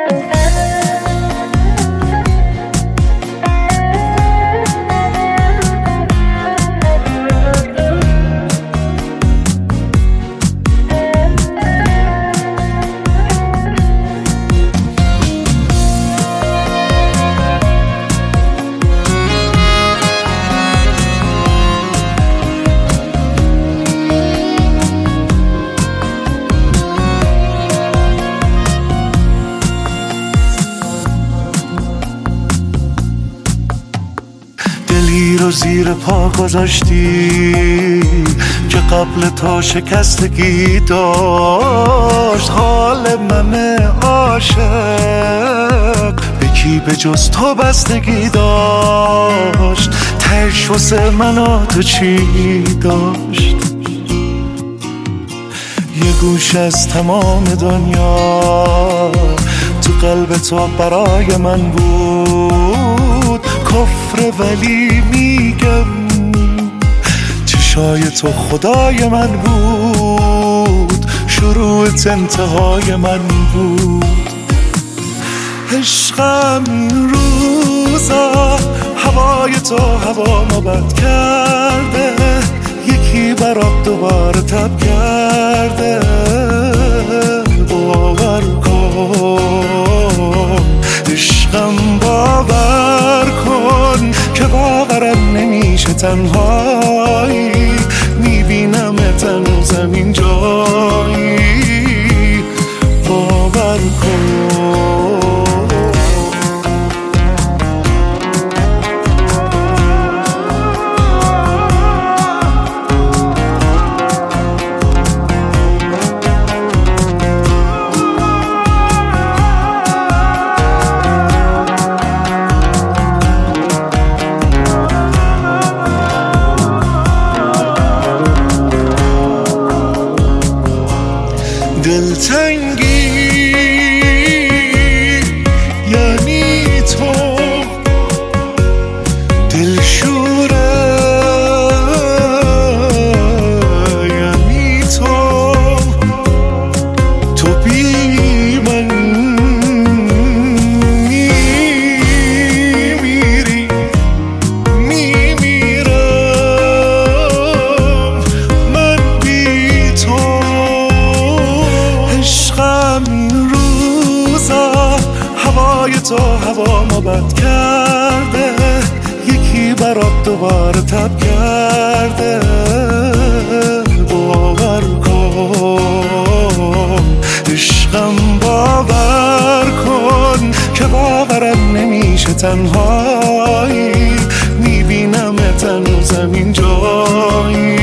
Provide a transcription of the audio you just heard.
رو زیر پا گذاشتی که قبل تا شکستگی داشت. حال من عاشق به کی به جز تو بستگی داشت. تهش واسه من و تو چی داشت؟ یه گوش از تمام دنیا تو قلب تو برای من بود. کفر ولی میگم چشای تو خدای من بود. شروعت انتهای من بود. عشقم این روزا هوای تو هوامو بد کرده. یکی برات دوباره تب کرده. باور کن عشقم، باور کن که باورم نمیشه تنهایی. میبینم هنوزم این جایی. باور کن دلتنگی یعنی تو، دلشوره یعنی تو. تو بی من میمیری، میمیرم من بی تو. عشقم این روزا هوای تو هوامو بد کرده. یکی برات دوباره تب کرده. باور کن عشقم، باور کن که باورم نمیشه تنهایی. میبینم هنوزم این جایی.